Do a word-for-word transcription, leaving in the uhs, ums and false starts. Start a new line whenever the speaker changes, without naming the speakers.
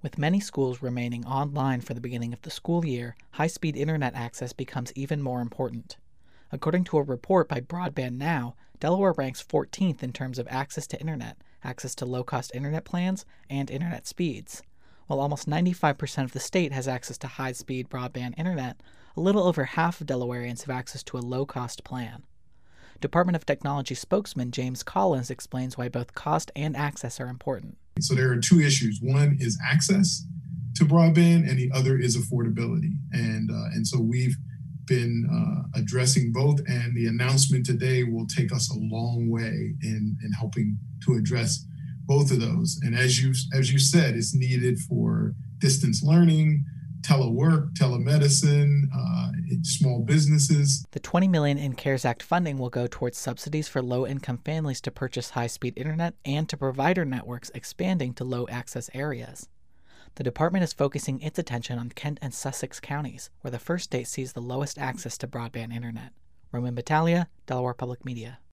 With many schools remaining online for the beginning of the school year, high-speed internet access becomes even more important. According to a report by Broadband Now, Delaware ranks fourteenth in terms of access to internet, access to low-cost internet plans, and internet speeds. While almost ninety-five percent of the state has access to high-speed broadband internet, a little over half of Delawareans have access to a low-cost plan. Department of Technology spokesman James Collins explains why both cost and access are important.
So there are two issues. One is access to broadband, and the other is affordability. And uh, and so we've been uh, addressing both, and the announcement today will take us a long way in, in helping to address both of those. And as you as you said, it's needed for distance learning, telework, telemedicine, uh, small businesses.
The twenty million dollars in CARES Act funding will go towards subsidies for low-income families to purchase high-speed internet and to provider networks expanding to low-access areas. The department is focusing its attention on Kent and Sussex counties, where the first state sees the lowest access to broadband internet. Roman Battaglia, Delaware Public Media.